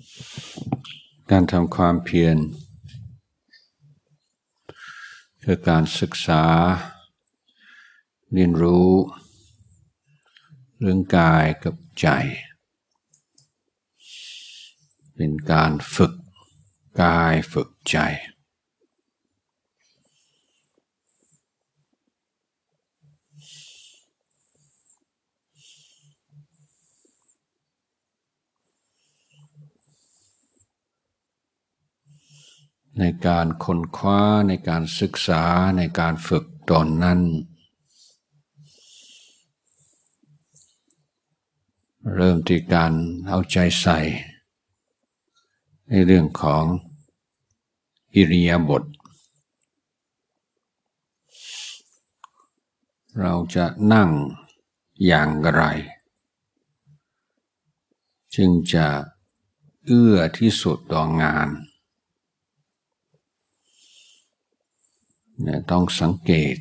การทำความเพียรคือการศึกษาเรียนรู้เรื่องกายกับใจเป็นการฝึกกายฝึกใจในการค้นคว้าในการศึกษาในการฝึกตนนั้นเริ่มที่การเอาใจใส่ในเรื่องของอิริยาบถเราจะนั่งอย่างไรจึงจะเอื้อที่สุดต่องานต้องสังเกต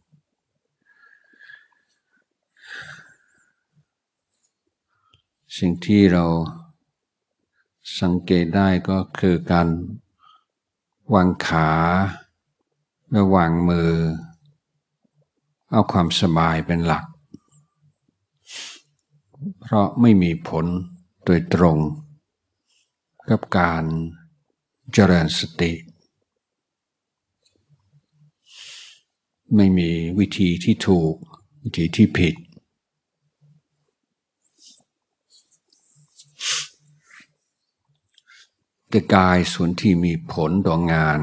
สิ่งที่เราสังเกตได้ก็คือการวางขาและวางมือเอาความสบายเป็นหลักเพราะไม่มีผลโดยตรงกับการเจริญสติไม่มีวิธีที่ถูกวิธีที่ผิดแต่กายส่วนที่มีผลต่องาน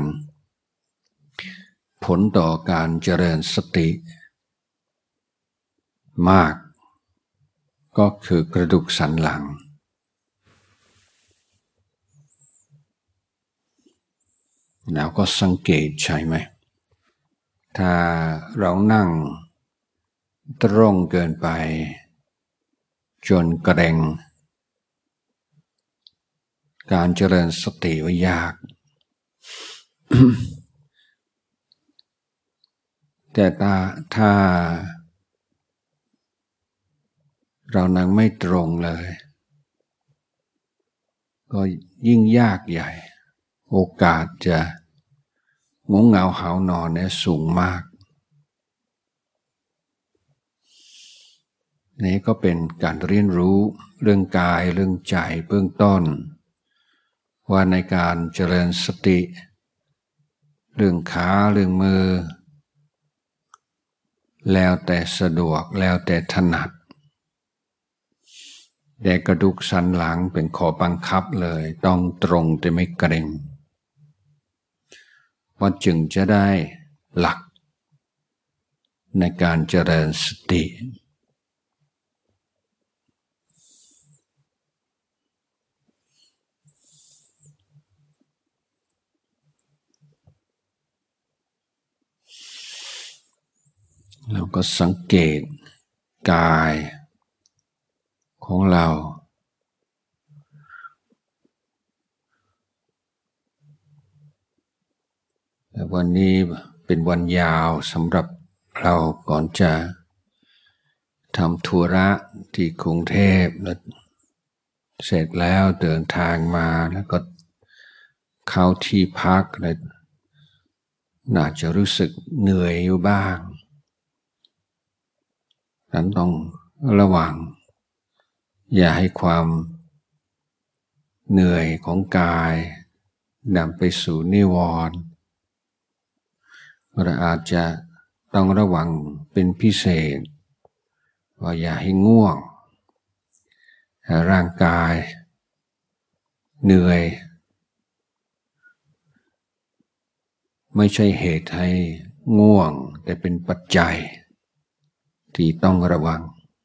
ผลต่อการเจริญสติมากก็คือกระดูกสันหลังแล้วก็สังเกตใช่ไหมถ้าเรานั่งตรงเกินไปจนเกร็งการเจริญสติว่ายาก แต่ถ้าเรานั่งไม่ตรงเลยก็ยิ่งยากใหญ่โอกาสจะง่วงเหงาหาวนอนเนี่ยสูงมากนี่ก็เป็นการเรียนรู้เรื่องกายเรื่องใจเบื้องต้นว่าในการเจริญสติเรื่องขาเรื่องมือแล้วแต่สะดวกแล้วแต่ถนัดแต่กระดูกสันหลังเป็นข้อบังคับเลยต้องตรงแต่ไม่เกร็งว่าจึงจะได้หลักในการเจริญสติเราก็สังเกตกายของเราวันนี้เป็นวันยาวสำหรับเราก่อนจะทำธุระที่กรุงเทพแล้วเสร็จแล้วเดินทางมาแล้วก็เข้าที่พักแล้วน่าจะรู้สึกเหนื่อยอยู่บ้างนั้นต้องระวังอย่าให้ความเหนื่อยของกายนำไปสู่นิวรณ์เราอาจจะต้องระวังเป็นพิเศษว่าอย่าให้ง่วงร่างกายเหนื่อยไม่ใช่เหตุให้ง่วงแต่เป็นปัจจัยที่ต้องระวัง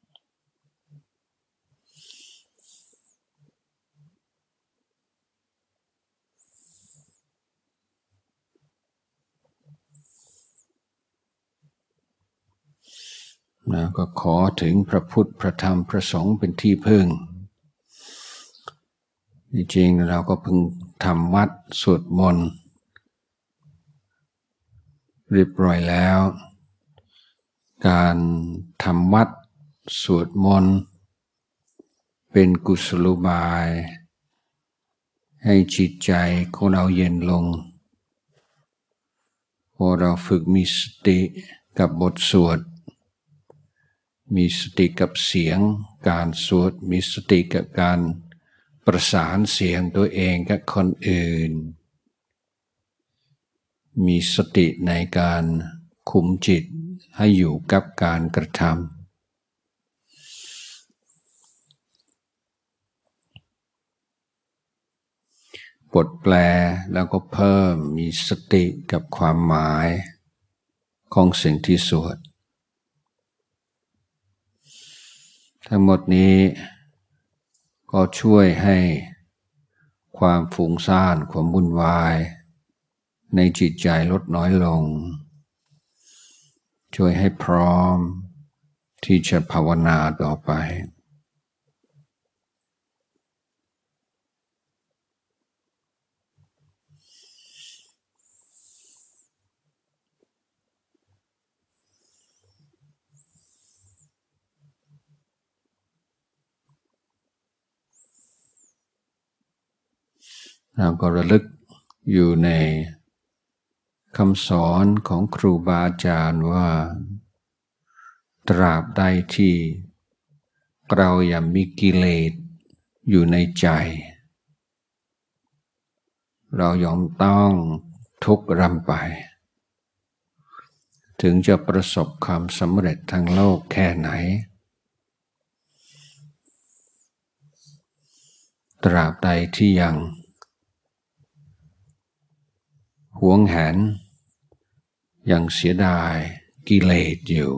นะก็ขอถึงพระพุทธพระธรรมพระสงฆ์เป็นที่พึ่งจริงๆเราก็เพิ่งทำวัดสวดมนต์เรียบร้อยแล้วการทำวัดสวดมนต์เป็นกุศโลบายให้จิตใจของเราเย็นลงพอเราฝึกมีสติกับบทสวดมีสติกับเสียงการสวดมีสติกับการประสานเสียงตัวเองกับคนอื่นมีสติในการคุมจิตให้อยู่กับการกระทำบทแปลแล้วก็เพิ่มมีสติกับความหมายของสิ่งที่สวดทั้งหมดนี้ก็ช่วยให้ความฟุ้งซ่านความวุ่นวายในจิตใจลดน้อยลงช่วยให้พร้อมที่จะภาวนาต่อไปเราก็ระลึกอยู่ในคำสอนของครูบาอาจารย์ว่าตราบใดที่เรายังมีกิเลสอยู่ในใจเรายอมต้องทุกข์รำไปถึงจะประสบความสำเร็จทางโลกแค่ไหนตราบใดที่ยังหวงแหนยังเสียดายกิเลสอยู่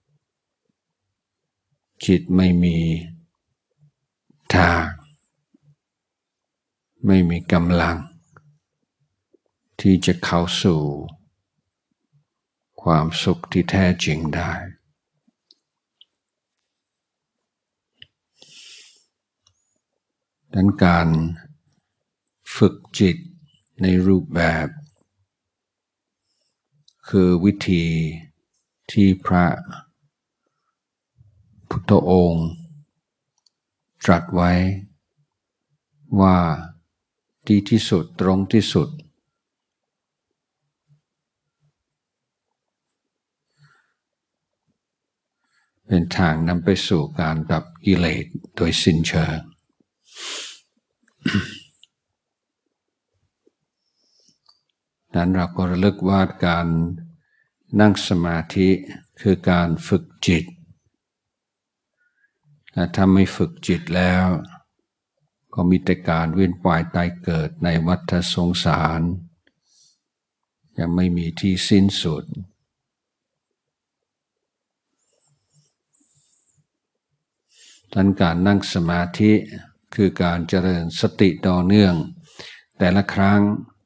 จิตไม่มีทางไม่มีกำลังที่จะเข้าสู่ความสุขที่แท้จริงได้ดังนั้นการฝึกจิตในรูปแบบคือวิธีที่พระพุทธองค์ตรัสไว้ว่าดีที่สุดตรงที่สุดเป็นทางนำไปสู่การดับกิเลสโดยสิ้นเชิงนั้นเราก็ระลึกว่าการนั่งสมาธิคือการฝึกจิตและถ้าไม่ฝึกจิตแล้วก็มีแต่การเวียนว่ายตายเกิดในวัฏสงสารยังไม่มีที่สิ้นสุดดังนั้นการนั่งสมาธิคือการเจริญสติต่อเนื่องแต่ละครั้ง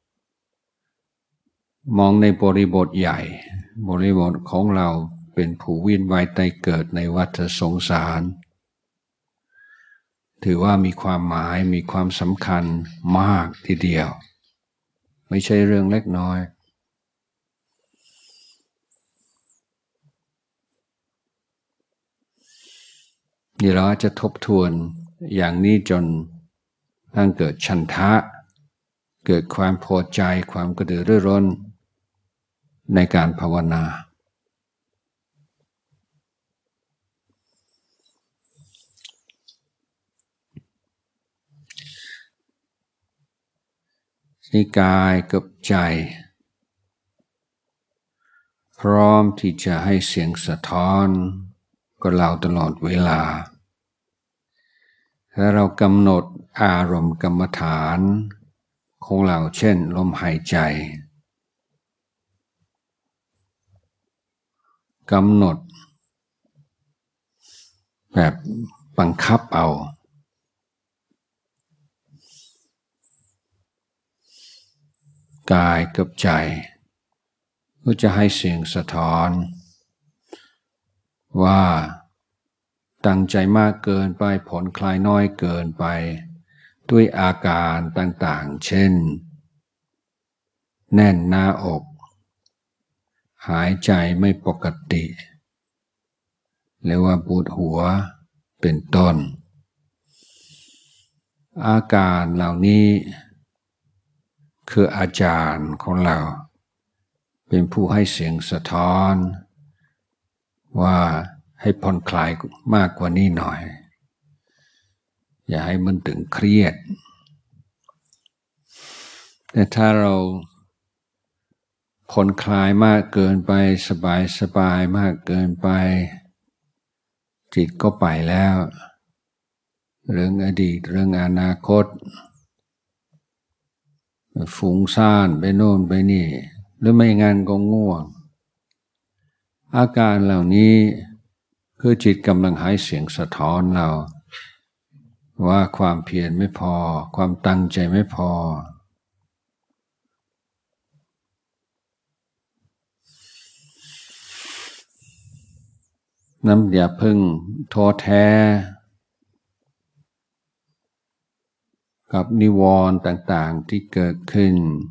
มองในบริบทใหญ่บริบทของเราเป็นผู้เวียนว่ายตายเกิดในวัฏสงสารถือว่ามีความหมายมีความสำคัญมากทีเดียวไม่ใช่เรื่องเล็กน้อยเดี๋ยวเราอาจจะทบทวนอย่างนี้จนตั้งเกิดฉันทะเกิดความพอใจความกระตือรือร้นในการภาวนานี่กายกับใจพร้อมที่จะให้เสียงสะท้อนกับเราตลอดเวลาถ้าเรากำหนดอารมณ์กรรมฐานของเราเช่นลมหายใจกำหนดแบบบังคับเอากายกับใจก็จะให้เสียงสะท้อนว่าตั้งใจมากเกินไปผ่อนคลายน้อยเกินไปด้วยอาการต่างๆเช่นแน่นหน้าอกหายใจไม่ปกติหรือว่าปวดหัวเป็นต้นอาการเหล่านี้คืออาจารย์ของเราเป็นผู้ให้เสียงสะท้อนว่าให้ผ่อนคลายมากกว่านี้หน่อยอย่าให้มันตึงเครียดแต่ถ้าเราผ่อนคลายมากเกินไปสบายมากเกินไปจิตก็ไปแล้วเรื่องอดีตเรื่องอนาคตฟุ้งซ่านไปโน่นไปนี่หรือไม่งั้นก็ง่วงอาการเหล่านี้คือจิตกำลังให้เสียงสะท้อนเราว่าความเพียรไม่พอความตั้งใจไม่พอน้ำอย่าพึ่งท้อแท้กับนิวรณ์ต่างๆที่เกิดขึ้น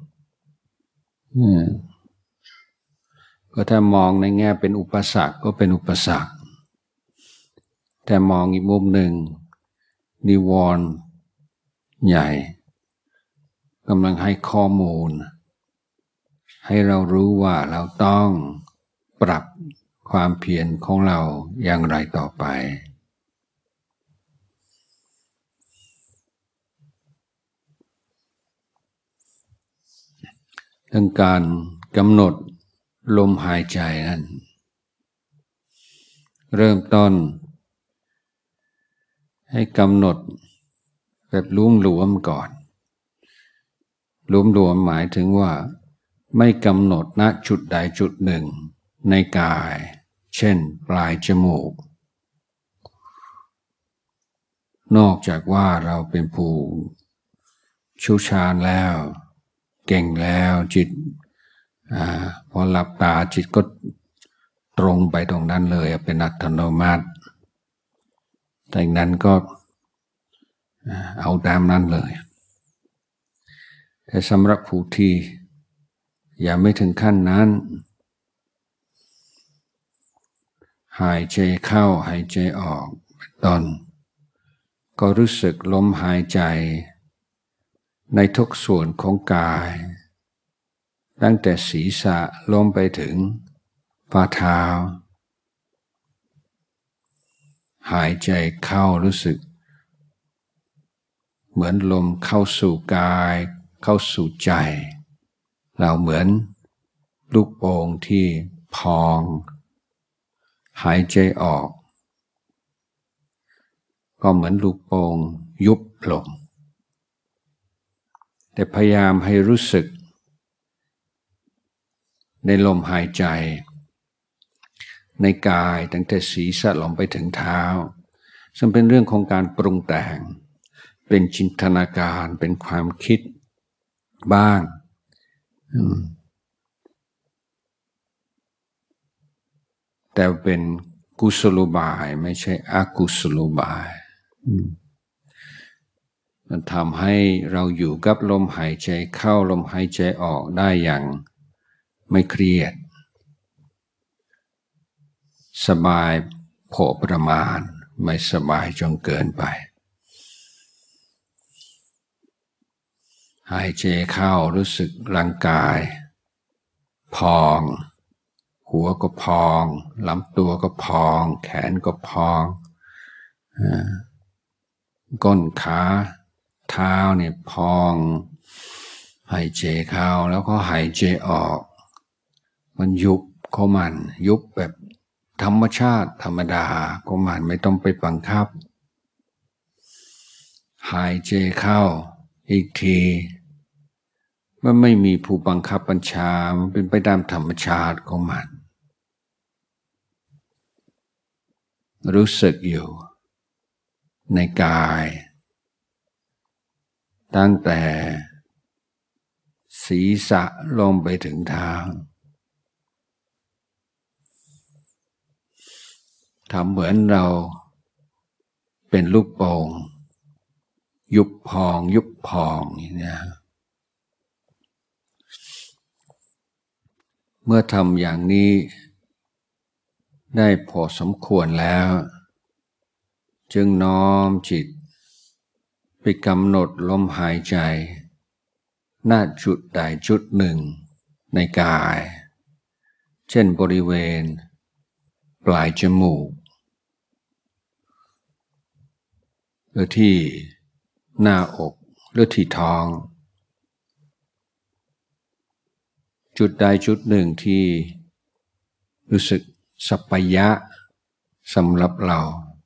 ก็ถ้ามองในแง่เป็นอุปสรรคก็เป็นอุปสรรคแต่มองอีกมุมหนึ่งนิวรณ์ใหญ่กำลังให้ข้อมูลให้เรารู้ว่าเราต้องปรับความเพียรของเราอย่างไรต่อไปเรื่องการกำหนดลมหายใจนั้นเริ่มต้นให้กำหนดแบบหลวมๆก่อนหลวมๆหมายถึงว่าไม่กำหนดณจุดใดจุดหนึ่งในกายเช่นปลายจมูกนอกจากว่าเราเป็นผู้เชี่ยวชาญแล้วเก่งแล้วจิตพอหลับตาจิตก็ตรงไปตรงนั้นเลยเป็นอัตโนมัติแต่นั้นก็เอาตามนั้นเลยแต่สำหรับผู้ที่ยังไม่ถึงขั้นนั้นหายใจเข้าหายใจออกเป็นต้นก็รู้สึกลมหายใจในทุกส่วนของกายตั้งแต่ศีรษะลงไปถึงฝ่าเท้าหายใจเข้ารู้สึกเหมือนลมเข้าสู่กายเข้าสู่ใจเราเหมือนลูกโป่งที่พองหายใจออกก็เหมือนลูกโป่งยุบลงแต่พยายามให้รู้สึกในลมหายใจในกายตั้งแต่ศีรษะลงไปถึงเท้าซึ่งเป็นเรื่องของการปรุงแต่งเป็นจินตนาการเป็นความคิดบ้างแต่เป็นกุศโลบายไม่ใช่อกุศโลบายมันทำให้เราอยู่กับลมหายใจเข้าลมหายใจออกได้อย่างไม่เครียดสบายพอประมาณไม่สบายจนเกินไปหายใจเข้ารู้สึกร่างกายพองหัวก็พองลำตัวก็พองแขนก็พองก้นขาเท้าเนี่ยพองหายใจเข้าแล้วก็หายใจออกมันยุบของมันยุบแบบธรรมชาติธรรมดาของมันไม่ต้องไปบังคับหายใจเข้าอีกทีมันไม่มีผู้บังคับบัญชามันเป็นไปตามธรรมชาติของมันรู้สึกอยู่ในกายตั้งแต่ศีรษะลงไปถึงเท้าทำเหมือนเราเป็นลูกโป่งยุบพองยุบพองอย่างนี้เมื่อทำอย่างนี้ได้พอสมควรแล้วจึงน้อมจิตไปกำหนดลมหายใจณจุดใดจุดหนึ่งในกายเช่นบริเวณปลายจมูกหรือที่หน้าอกหรือที่ท้องจุดใดจุดหนึ่งที่รู้สึกสัปปายะสำหรับเรา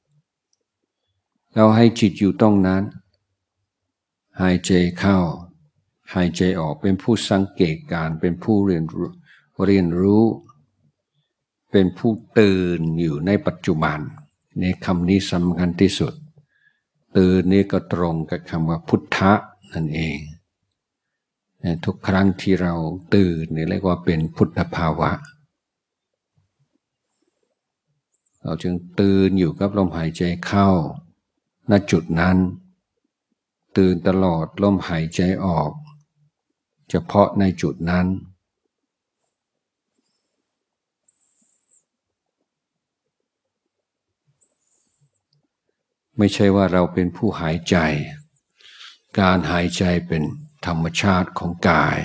ให้จิตอยู่ตรงนั้นหายใจเข้าหายใจออกเป็นผู้สังเกตการเป็นผู้เรียนรู้เป็นผู้ตื่นอยู่ในปัจจุบันในคำนี้สำคัญที่สุดตื่นนี่ก็ตรงกับคำว่าพุทธะนั่นเองทุกครั้งที่เราตื่นนี่เรียกว่าเป็นพุทธภาวะเราจึงตื่นอยู่กับลมหายใจเข้าณจุดนั้นตื่นตลอดลมหายใจออกเฉพาะในจุดนั้นไม่ใช่ว่าเราเป็นผู้หายใจการหายใจเป็นธรรมชาติของกาย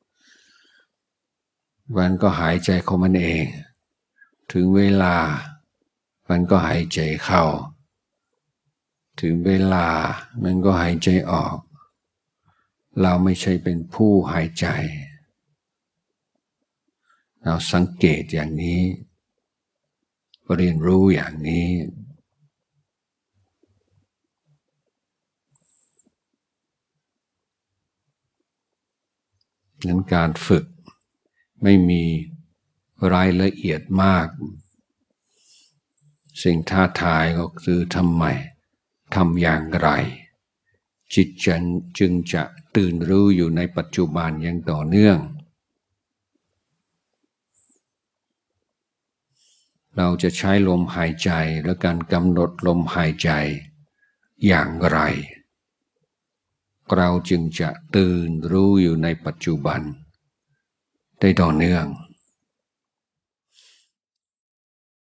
มันก็หายใจของมันเองถึงเวลามันก็หายใจเข้าถึงเวลามันก็หายใจออกเราไม่ใช่เป็นผู้หายใจเราสังเกตอย่างนี้เรียนรู้อย่างนี้นั้นการฝึกไม่มีรายละเอียดมากสิ่งท้าทายก็คือทำไมทำอย่างไรจิตจึงจะตื่นรู้อยู่ในปัจจุบันอย่างต่อเนื่องเราจะใช้ลมหายใจและการกำหนดลมหายใจอย่างไรเราจึงจะตื่นรู้อยู่ในปัจจุบันได้ต่อเนื่อง